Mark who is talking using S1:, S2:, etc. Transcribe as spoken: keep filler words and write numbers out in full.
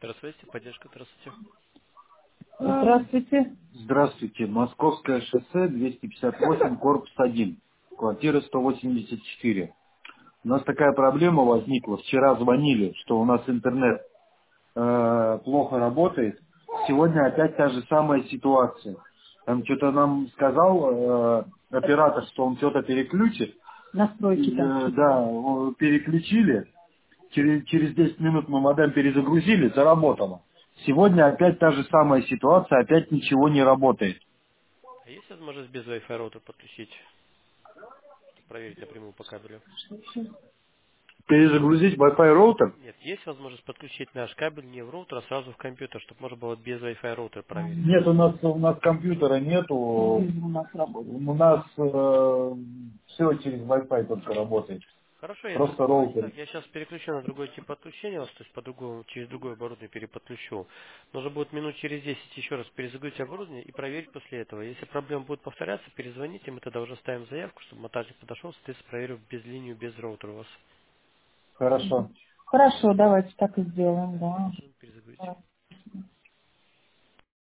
S1: Здравствуйте, поддержка, здравствуйте.
S2: Здравствуйте.
S3: Здравствуйте. Московское шоссе, двести пятьдесят восемь, корпус один, квартира сто восемьдесят четыре. У нас такая проблема возникла. Вчера звонили, что у нас интернет э, плохо работает. Сегодня опять та же самая ситуация. Там что-то нам сказал э, оператор, что он что-то переключит.
S2: Настройки
S3: Э,
S2: там.
S3: да, о, переключили. Через, через десять минут мы модем перезагрузили, заработало. Сегодня опять та же самая ситуация, опять ничего не работает.
S1: А есть возможность без Wi-Fi роутер подключить, проверить напрямую по кабелю?
S3: Перезагрузить Wi-Fi роутер?
S1: Нет, есть возможность подключить наш кабель не в роутер, а сразу в компьютер, чтобы можно было без Wi-Fi роутера проверить.
S3: Нет, у нас у нас компьютера нету.
S2: У нас работает.
S3: У нас все через Wi-Fi только работает.
S1: Хорошо, если
S3: Просто
S1: давайте
S3: роутер.
S1: так, я сейчас переключу на другой тип подключения, вас, то есть по другому, через другое оборудование переподключу. Нужно будет минут через десять еще раз перезагрузить оборудование и проверить после этого. Если проблема будет повторяться, перезвоните, мы тогда уже ставим заявку, чтобы монтажник подошел, соответственно, проверил без линию, без роутера у вас.
S3: Хорошо.
S2: Хорошо, давайте так и сделаем, да.
S1: Перезагрузить.